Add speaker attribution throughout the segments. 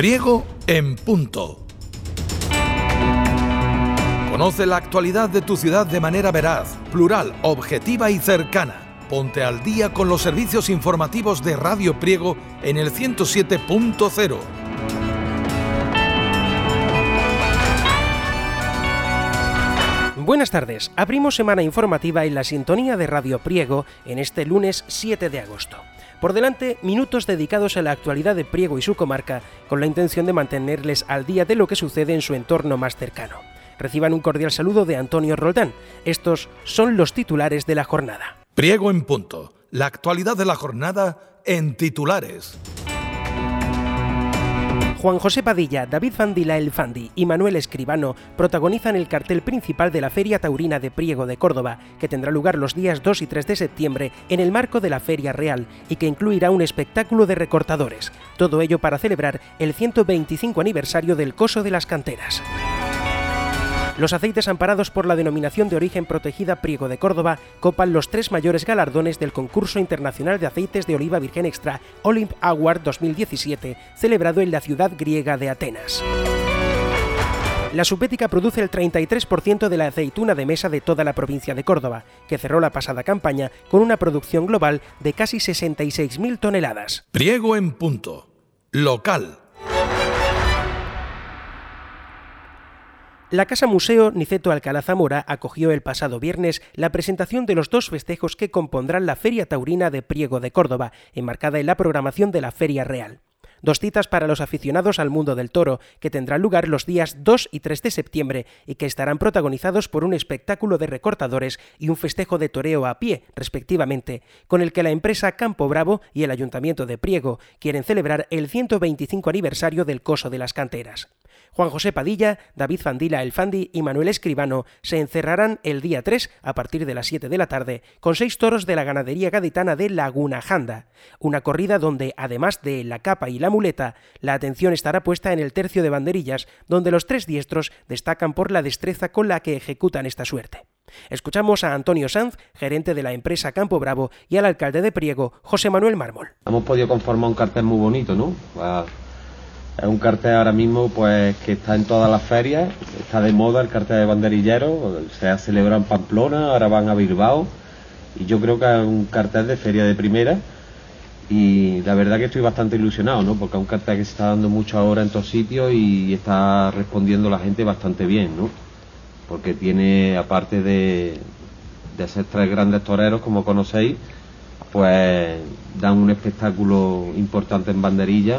Speaker 1: Priego en punto. Conoce la actualidad de tu ciudad de manera veraz, plural, objetiva y cercana. Ponte al día con los servicios informativos de Radio Priego en el 107.0.
Speaker 2: Buenas tardes, abrimos semana informativa en la sintonía de Radio Priego en este lunes 7 de agosto. Por delante, minutos dedicados a la actualidad de Priego y su comarca, con la intención de mantenerles al día de lo que sucede en su entorno más cercano. Reciban un cordial saludo de Antonio Roldán. Estos son los titulares de la jornada.
Speaker 1: Priego en punto. La actualidad de la jornada en titulares.
Speaker 2: Juan José Padilla, David Fandila El Fandi y Manuel Escribano protagonizan el cartel principal de la Feria Taurina de Priego de Córdoba, que tendrá lugar los días 2 y 3 de septiembre en el marco de la Feria Real y que incluirá un espectáculo de recortadores. Todo ello para celebrar el 125 aniversario del Coso de las Canteras. Los aceites amparados por la denominación de origen protegida Priego de Córdoba copan los 3 mayores galardones del concurso internacional de aceites de oliva virgen extra Olymp Award 2017, celebrado en la ciudad griega de Atenas. La Supética produce el 33% de la aceituna de mesa de toda la provincia de Córdoba, que cerró la pasada campaña con una producción global de casi 66.000 toneladas.
Speaker 1: Priego en punto. Local.
Speaker 2: La Casa Museo Niceto Alcalá Zamora acogió el pasado viernes la presentación de los 2 festejos que compondrán la Feria Taurina de Priego de Córdoba, enmarcada en la programación de la Feria Real. 2 citas para los aficionados al mundo del toro, que tendrán lugar los días 2 y 3 de septiembre y que estarán protagonizados por un espectáculo de recortadores y un festejo de toreo a pie, respectivamente, con el que la empresa Campo Bravo y el Ayuntamiento de Priego quieren celebrar el 125 aniversario del Coso de las Canteras. Juan José Padilla, David Fandila El Fandi y Manuel Escribano se encerrarán el día 3 a partir de las 7 de la tarde con 6 toros de la ganadería gaditana de Laguna Janda, una corrida donde, además de la capa y la muleta, la atención estará puesta en el tercio de banderillas, donde los 3 diestros destacan por la destreza con la que ejecutan esta suerte. Escuchamos a Antonio Sanz, gerente de la empresa Campo Bravo, y al alcalde de Priego, José Manuel Mármol.
Speaker 3: Hemos podido conformar un cartel muy bonito, ¿no? Es un cartel ahora mismo pues que está en todas las ferias, está de moda el cartel de banderillero, se ha celebrado en Pamplona, ahora van a Bilbao y yo creo que es un cartel de feria de primera y la verdad que estoy bastante ilusionado, ¿no? Porque es un cartel que se está dando mucho ahora en todos sitios y está respondiendo la gente bastante bien, ¿no? Porque tiene, aparte de ser 3 grandes toreros como conocéis, pues dan un espectáculo importante en banderilla.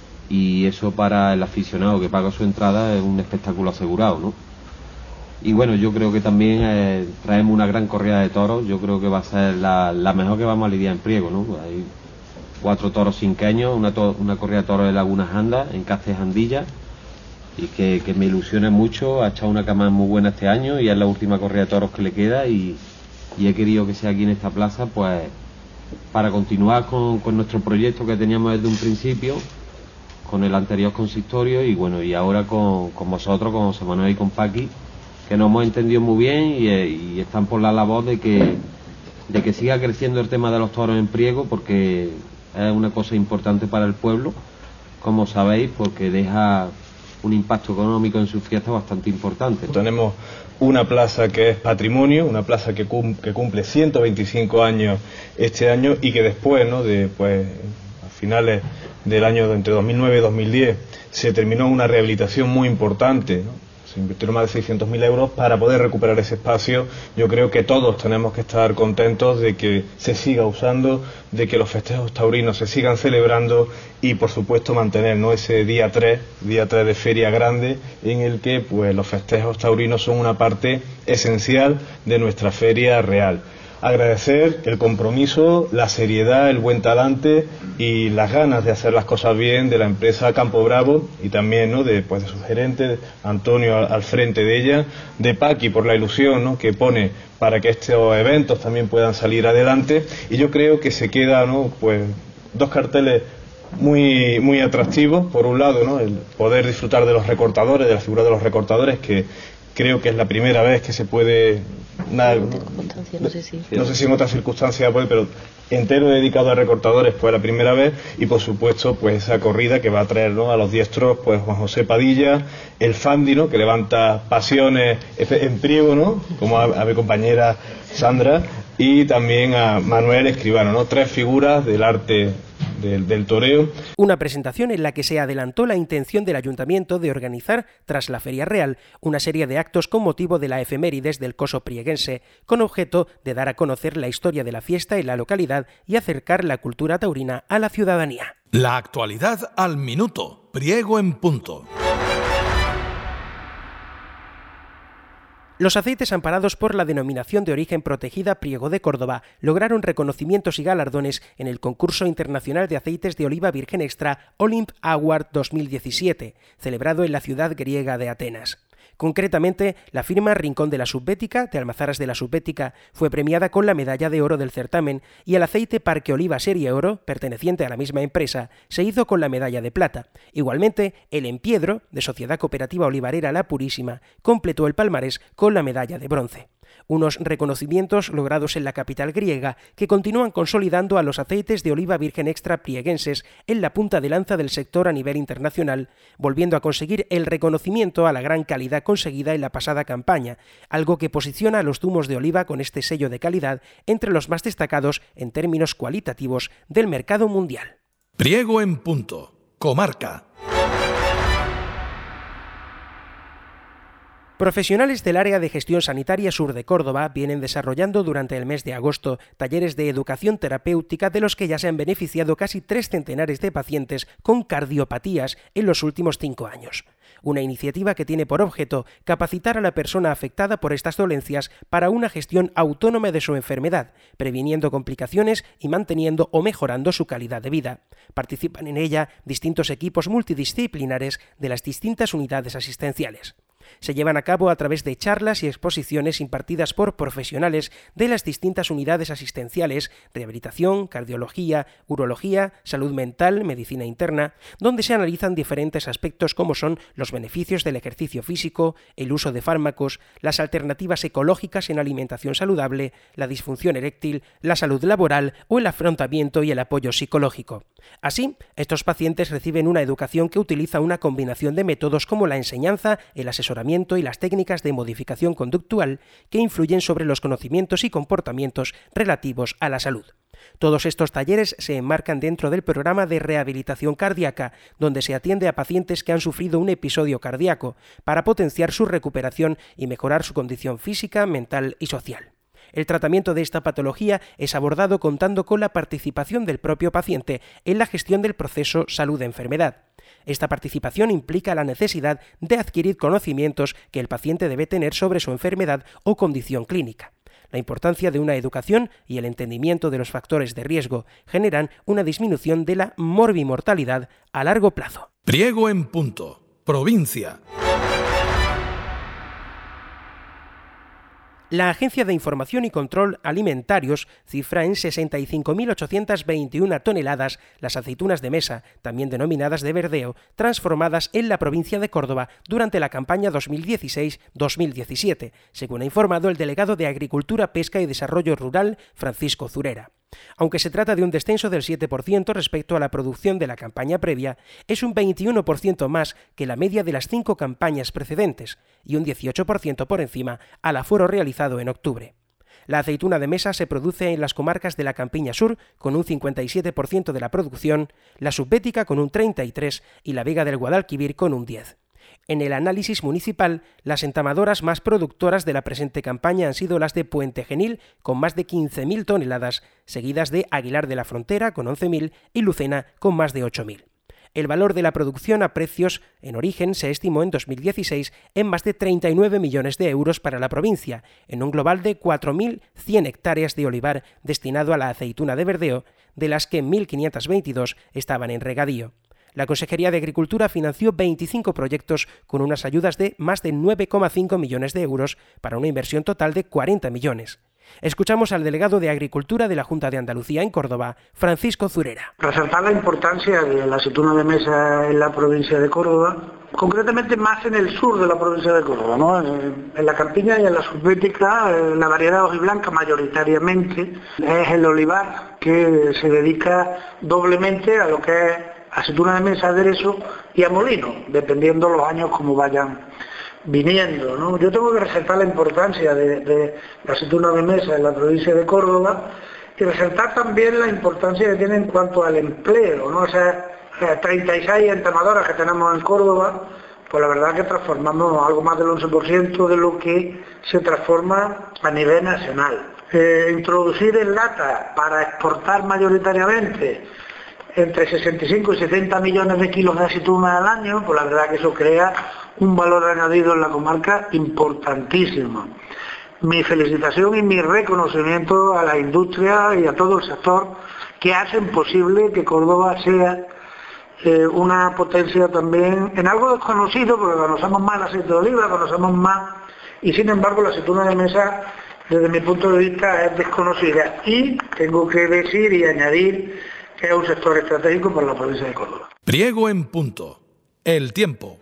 Speaker 3: Y eso para el aficionado que paga su entrada es un espectáculo asegurado, ¿no? Y bueno, yo creo que también traemos una gran corrida de toros, yo creo que va a ser la mejor que vamos a lidiar en Priego, ¿no? Hay 4 toros cinqueños, una corrida de toros de Laguna Janda, en Castejandilla, y que me ilusiona mucho, ha echado una cama muy buena este año y es la última corrida de toros que le queda y he querido que sea aquí en esta plaza, pues para continuar con nuestro proyecto que teníamos desde un principio, con el anterior consistorio y bueno, y ahora con vosotros, con José Manuel y con Paqui, que nos hemos entendido muy bien y están por la labor de que siga creciendo el tema de los toros en Priego, porque es una cosa importante para el pueblo, como sabéis, porque deja un impacto económico en sus fiestas bastante importante.
Speaker 4: Tenemos una plaza que es patrimonio, una plaza que cumple 125 años este año y que después, ¿no? A finales del año entre 2009 y 2010 se terminó una rehabilitación muy importante, ¿no? Se invirtieron más de 600.000 euros para poder recuperar ese espacio. Yo creo que todos tenemos que estar contentos de que se siga usando, de que los festejos taurinos se sigan celebrando y por supuesto mantener, ¿no? Ese día 3 de feria grande en el que pues los festejos taurinos son una parte esencial de nuestra feria real. Agradecer el compromiso, la seriedad, el buen talante y las ganas de hacer las cosas bien de la empresa Campo Bravo y también, ¿no? de su gerente, Antonio al frente de ella, de Paqui por la ilusión, ¿no? que pone para que estos eventos también puedan salir adelante y yo creo que se queda, ¿no? pues 2 carteles muy, muy atractivos. Por un lado, ¿no? el poder disfrutar de los recortadores, de la figura de los recortadores, que creo que es la primera vez que se puede... no sé si en otras circunstancias puede, pero entero dedicado a recortadores pues la primera vez, y por supuesto pues esa corrida que va a traer, ¿no?, a los diestros pues Juan José Padilla, el Fandi, ¿no?, que levanta pasiones en Priego, ¿no?, como a mi compañera Sandra, y también a Manuel Escribano, ¿no?, 3 figuras del arte del toreo.
Speaker 2: Una presentación en la que se adelantó la intención del Ayuntamiento de organizar, tras la Feria Real, una serie de actos con motivo de la efemérides del coso prieguense, con objeto de dar a conocer la historia de la fiesta en la localidad y acercar la cultura taurina a la ciudadanía.
Speaker 1: La actualidad al minuto. Priego en punto.
Speaker 2: Los aceites amparados por la denominación de origen protegida Priego de Córdoba lograron reconocimientos y galardones en el concurso internacional de aceites de oliva virgen extra Olymp Award 2017, celebrado en la ciudad griega de Atenas. Concretamente, la firma Rincón de la Subbética, de Almazaras de la Subbética, fue premiada con la medalla de oro del certamen, y el aceite Parque Oliva Serie Oro, perteneciente a la misma empresa, se hizo con la medalla de plata. Igualmente, el Empiedro, de Sociedad Cooperativa Olivarera La Purísima, completó el palmarés con la medalla de bronce. Unos reconocimientos logrados en la capital griega que continúan consolidando a los aceites de oliva virgen extra prieguenses en la punta de lanza del sector a nivel internacional, volviendo a conseguir el reconocimiento a la gran calidad conseguida en la pasada campaña, algo que posiciona a los zumos de oliva con este sello de calidad entre los más destacados en términos cualitativos del mercado mundial.
Speaker 1: Priego en punto. Comarca.
Speaker 2: Profesionales del área de gestión sanitaria sur de Córdoba vienen desarrollando durante el mes de agosto talleres de educación terapéutica de los que ya se han beneficiado casi 3 centenares de pacientes con cardiopatías en los últimos 5 años. Una iniciativa que tiene por objeto capacitar a la persona afectada por estas dolencias para una gestión autónoma de su enfermedad, previniendo complicaciones y manteniendo o mejorando su calidad de vida. Participan en ella distintos equipos multidisciplinares de las distintas unidades asistenciales. Se llevan a cabo a través de charlas y exposiciones impartidas por profesionales de las distintas unidades asistenciales, rehabilitación, cardiología, urología, salud mental, medicina interna, donde se analizan diferentes aspectos como son los beneficios del ejercicio físico, el uso de fármacos, las alternativas ecológicas en alimentación saludable, la disfunción eréctil, la salud laboral o el afrontamiento y el apoyo psicológico. Así, estos pacientes reciben una educación que utiliza una combinación de métodos como la enseñanza, el asesoramiento y las técnicas de modificación conductual que influyen sobre los conocimientos y comportamientos relativos a la salud. Todos estos talleres se enmarcan dentro del programa de rehabilitación cardíaca, donde se atiende a pacientes que han sufrido un episodio cardíaco, para potenciar su recuperación y mejorar su condición física, mental y social. El tratamiento de esta patología es abordado contando con la participación del propio paciente en la gestión del proceso salud-enfermedad. Esta participación implica la necesidad de adquirir conocimientos que el paciente debe tener sobre su enfermedad o condición clínica. La importancia de una educación y el entendimiento de los factores de riesgo generan una disminución de la morbimortalidad a largo plazo.
Speaker 1: Priego en punto. Provincia.
Speaker 2: La Agencia de Información y Control Alimentarios cifra en 65.821 toneladas las aceitunas de mesa, también denominadas de verdeo, transformadas en la provincia de Córdoba durante la campaña 2016-2017, según ha informado el delegado de Agricultura, Pesca y Desarrollo Rural, Francisco Zurera. Aunque se trata de un descenso del 7% respecto a la producción de la campaña previa, es un 21% más que la media de las 5 campañas precedentes y un 18% por encima al aforo realizado en octubre. La aceituna de mesa se produce en las comarcas de la Campiña Sur con un 57% de la producción, la Subbética con un 33% y la Vega del Guadalquivir con un 10%. En el análisis municipal, las entamadoras más productoras de la presente campaña han sido las de Puente Genil, con más de 15.000 toneladas, seguidas de Aguilar de la Frontera, con 11.000, y Lucena, con más de 8.000. El valor de la producción a precios en origen se estimó en 2016 en más de 39 millones de euros para la provincia, en un global de 4.100 hectáreas de olivar destinado a la aceituna de verdeo, de las que 1.522 estaban en regadío. La Consejería de Agricultura financió 25 proyectos con unas ayudas de más de 9,5 millones de euros para una inversión total de 40 millones. Escuchamos al delegado de Agricultura de la Junta de Andalucía en Córdoba, Francisco Zurera.
Speaker 5: Resaltar la importancia de la aceituna de mesa en la provincia de Córdoba, concretamente más en el sur de la provincia de Córdoba, ¿no? En la campiña y en la subbética, la variedad hojiblanca mayoritariamente es el olivar, que se dedica doblemente a lo que es aceituna de mesa, aderezo y a molino, dependiendo los años como vayan viniendo, ¿no? Yo tengo que resaltar la importancia de la aceituna de mesa en la provincia de Córdoba y resaltar también la importancia que tiene en cuanto al empleo, ¿no? O sea, 36 entamadoras que tenemos en Córdoba, pues la verdad que transformamos algo más del 11% de lo que se transforma a nivel nacional. Introducir en lata para exportar mayoritariamente entre 65 y 70 millones de kilos de aceituna al año, pues la verdad que eso crea un valor añadido en la comarca importantísimo. Mi felicitación y mi reconocimiento a la industria y a todo el sector que hacen posible que Córdoba sea una potencia también en algo desconocido, porque conocemos más el aceite de oliva, conocemos más, y sin embargo la aceituna de mesa, desde mi punto de vista, es desconocida. Y tengo que decir y añadir que es un sector estratégico para la provincia de Córdoba.
Speaker 1: Priego en punto. El tiempo.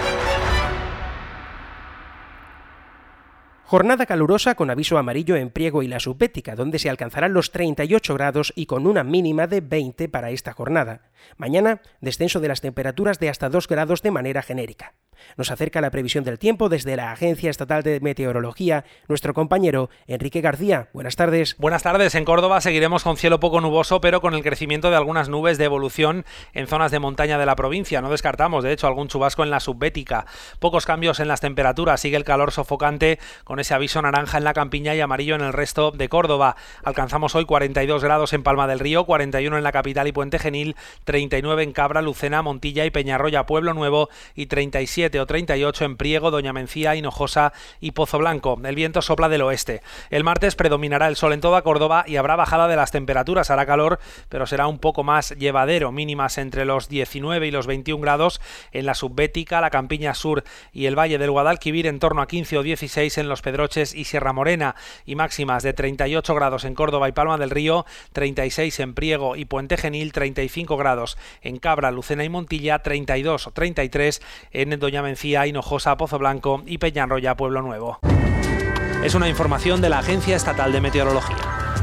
Speaker 2: Jornada calurosa con aviso amarillo en Priego y la Subbética, donde se alcanzarán los 38 grados y con una mínima de 20 para esta jornada. Mañana, descenso de las temperaturas de hasta 2 grados de manera genérica. Nos acerca la previsión del tiempo desde la Agencia Estatal de Meteorología, nuestro compañero Enrique García. Buenas tardes.
Speaker 6: Buenas tardes. En Córdoba seguiremos con cielo poco nuboso, pero con el crecimiento de algunas nubes de evolución en zonas de montaña de la provincia. No descartamos, de hecho, algún chubasco en la Subbética. Pocos cambios en las temperaturas. Sigue el calor sofocante con ese aviso naranja en la campiña y amarillo en el resto de Córdoba. Alcanzamos hoy 42 grados en Palma del Río, 41 en la capital y Puente Genil, 39 en Cabra, Lucena, Montilla y Peñarroya, Pueblo Nuevo, y 37 o 38 en Priego, Doña Mencía, Hinojosa y Pozo Blanco. El viento sopla del oeste. El martes predominará el sol en toda Córdoba y habrá bajada de las temperaturas. Hará calor, pero será un poco más llevadero, mínimas entre los 19 y los 21 grados en la Subbética, la campiña sur y el valle del Guadalquivir, en torno a 15 o 16 en Los Pedroches y Sierra Morena, y máximas de 38 grados en Córdoba y Palma del Río, 36 en Priego y Puente Genil, 35 grados en Cabra, Lucena y Montilla, 32 o 33 en Doña Mencía, Hinojosa, Pozo Blanco y Peñarroya, Pueblo Nuevo. Es una información de la Agencia Estatal de Meteorología.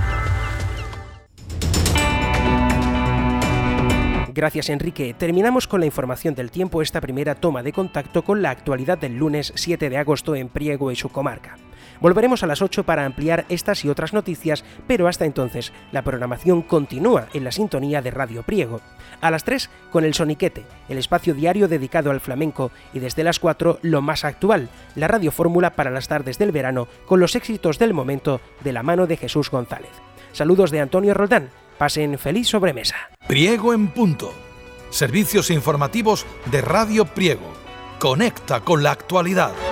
Speaker 2: Gracias, Enrique. Terminamos con la información del tiempo, esta primera toma de contacto con la actualidad del lunes 7 de agosto en Priego y su comarca. Volveremos a las 8 para ampliar estas y otras noticias, pero hasta entonces la programación continúa en la sintonía de Radio Priego. A las 3 con El Soniquete, el espacio diario dedicado al flamenco, y desde las 4 lo más actual, la radiofórmula para las tardes del verano con los éxitos del momento de la mano de Jesús González. Saludos de Antonio Roldán. Pasen feliz sobremesa.
Speaker 1: Priego en punto. Servicios informativos de Radio Priego. Conecta con la actualidad.